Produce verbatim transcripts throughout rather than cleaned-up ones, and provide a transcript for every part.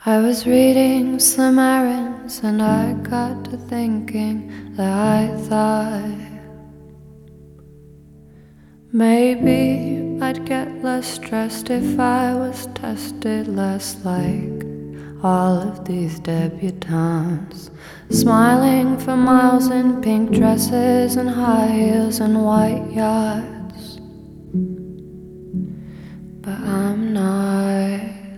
I was reading Slim Aarons and I got to thinking that I thought maybe I'd get less stressed if I was tested less like all of these debutantes, smiling for miles in pink dresses and high heels and white yachts. But I'm not,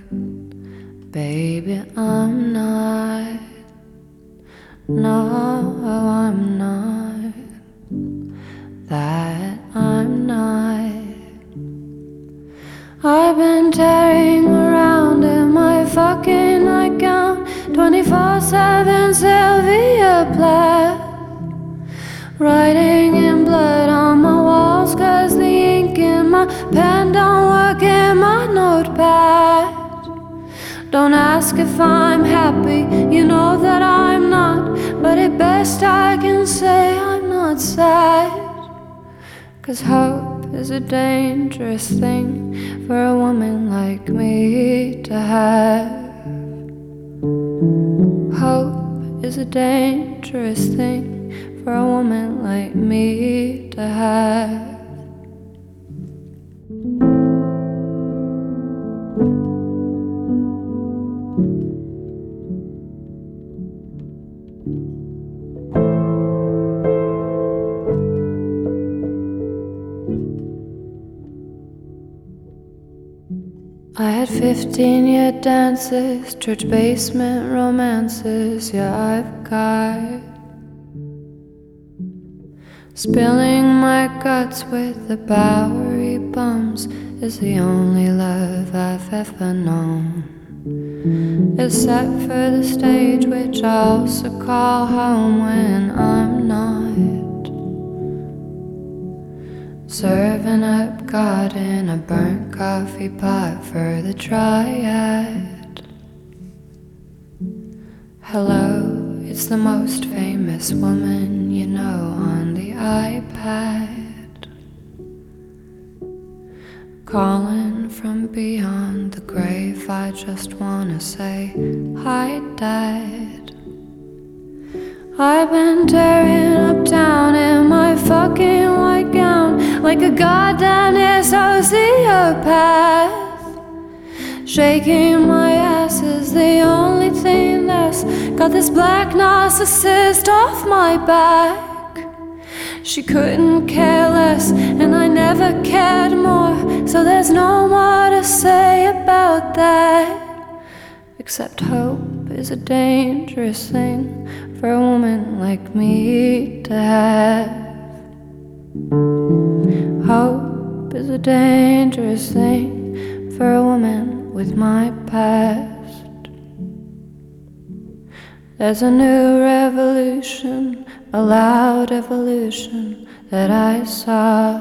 baby, I'm not. No, I'm not. That I'm not. I've been tearing around in my fucking nightgown, twenty-four seven Sylvia Plath, writing in blood on my walls, cause the ink in my pen don't work in my notepad. Don't ask if I'm happy, you know that I'm not, but at best I can say I'm not sad. Cause hope is a dangerous thing for a woman like me to have. Hope is a dangerous thing for a woman like me to have. I had fifteen-year dances, church basement romances, yeah, I've got spilling my guts with the Bowery bums is the only love I've ever known, except for the stage, which I also call home when I'm not serving up God in a burnt coffee pot for the triad. Hello, it's the most famous woman you know on the iPad, calling from beyond the grave. I just wanna say hi, Dad. I've been tearing up town in my fucking white gown like a goddamn sociopath. Shaking my ass is the only thing that's got this black narcissist off my back. She couldn't care less and I never cared more, so there's no more to say about that, except hope is a dangerous thing for a woman like me to have. Hope is a dangerous thing for a woman with my past. There's a new revolution, a loud evolution that I saw,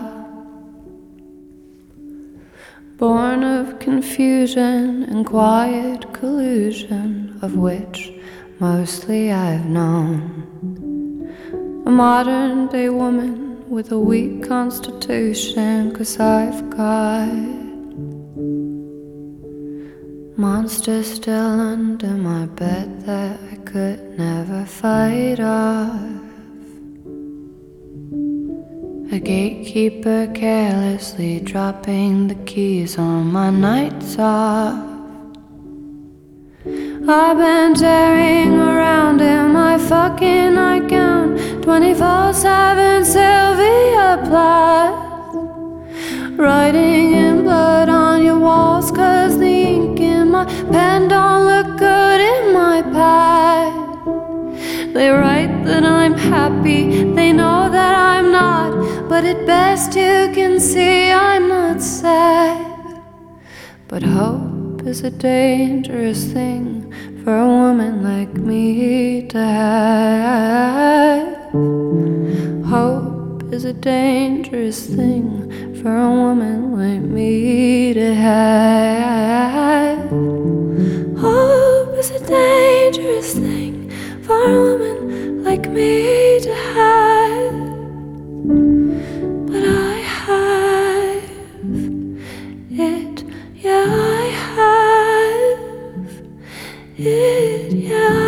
born of confusion and quiet collusion, of which mostly I've known. A modern day woman with a weak constitution, cause I've got monsters still under my bed that I could never fight off. A gatekeeper carelessly dropping the keys on my nights off. I've been tearing around in my fucking nightgown, twenty-four seven Sylvia Plath, writing in blood on your walls, cause the ink in my pen don't look good in my pad. They write that I'm happy, they know that I'm not, but at best you can see I'm not sad. But hope is a dangerous thing for a woman like me to have. Hope is a dangerous thing for a woman like me to have. Hope is a dangerous thing for a woman like me to have. But I have it, yeah, I have it, yeah.